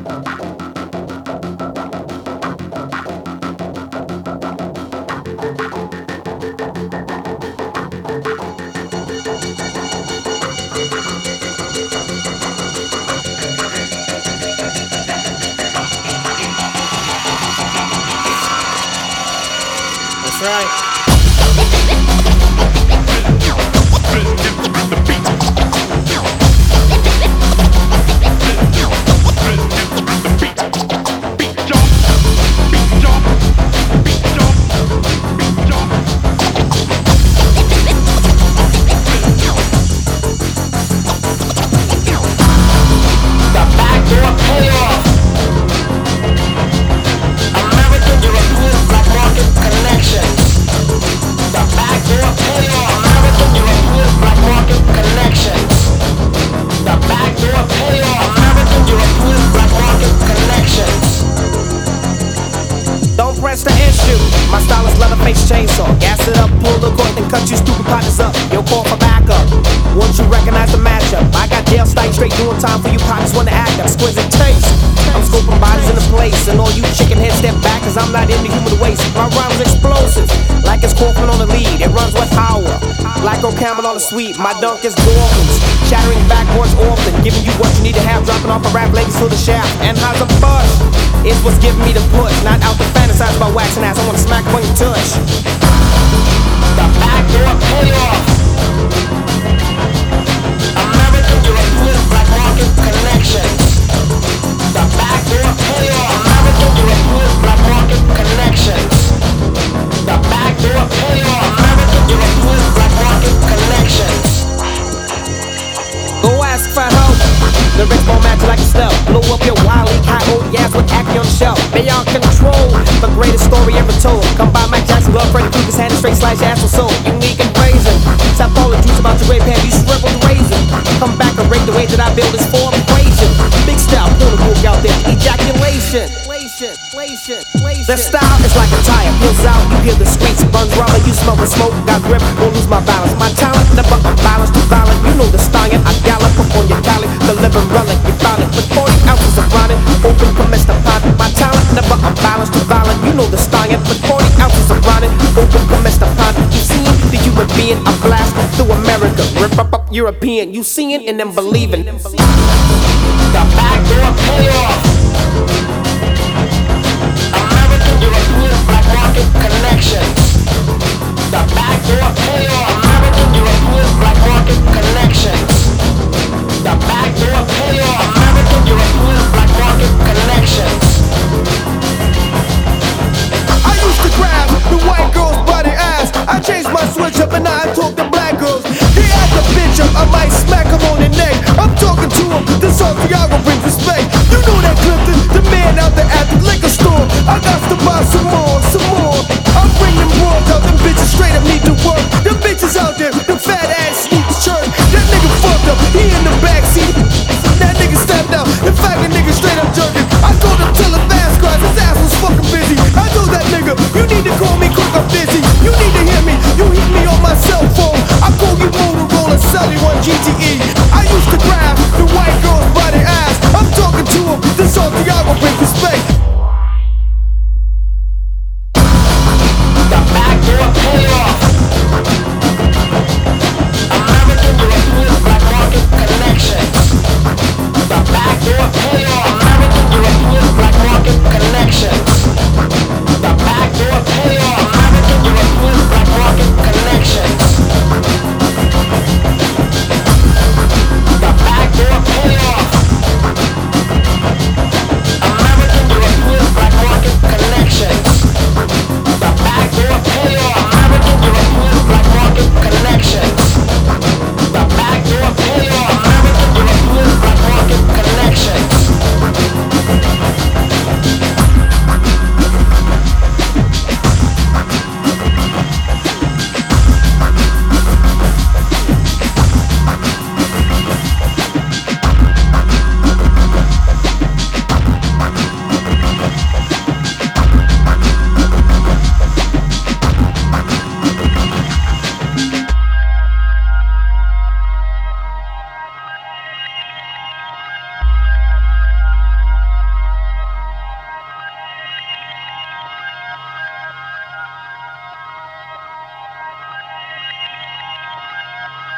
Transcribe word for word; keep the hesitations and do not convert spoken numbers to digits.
That's right. Press the issue. My style is leather-face chainsaw. Gas it up, pull the cord, and cut you stupid partners up. Yo, call for backup. Once you recognize the matchup, I got jail style straight doing time for you partners when to act up. Exquisite taste. I'm scoping bodies in the place, and all you chicken heads step back, cause I'm not into human waste. My rhyme's explosive, like it's Corcoran on the lead. It runs with power, like O'Campbell on the sweet. My dunk is Dawkins, shattering backboards often, giving you what you need to have, dropping off a rap ladies to the shaft. And how's a buzz? It's what's giving me the push, not out to fantasize about waxing ass. I wanna smack when you touch. The backdoor payoff. American European black market connections. The backdoor payoff. American European black market connections. The backdoor payoff. American European black market connections. Go ask for help. The rich won't match like a stealth. Blow up your wily high old ass with acne on the shelf. Beyond control, the greatest story ever told. Come by Mike Jackson, love Freddy Krueger's hand and straight slash ass or soul. Unique and brazen. Stop all the juice about your gray pan, you shriveled raisin. Come back and rate the way that I build this form equation. Big style, pull the book out there. Ejaculation. The style is like a tire, peels out, you hear the streets. Burns rubber, you smell the smoke, got grip, won't lose my balance. My talent, never unbalanced, too violent. You know the stallion, I gallop up on your talent. Deliver relic, you found it with forty ounces of grinding. Open, commence the pot. My talent, never unbalanced, too violent. You know the stallion, with forty ounces of grinding. Open, commence the pot. You seen the human being, I blast through America. Rip up up European, you seeing and then believing. The backdoor payoff. European black market connections. The backdoor payoff. American European black market connections. The backdoor payoff. American European black market connections. I used to grab the white girls by the ass. I changed my switch up and now I talk to black girls. They act a bitch up, I might smack them on the neck. I'm talking to them, this Santiago brings respect. You know that Clifton, the man out there at the liquor store. I got to buy some more, some more. I'm bringing broads out, them bitches straight up need to work. Them bitches out there, the fat ass need to church. That nigga fucked up, he in the backseat. That nigga stepped out, in fact the nigga straight up jerking. I told him till the fast cries, his ass was fucking busy. I told that nigga, you need to call me quick, I'm busy. You need to hear me, you hit me on my cell phone. I call you Motorola, sell you on G T E.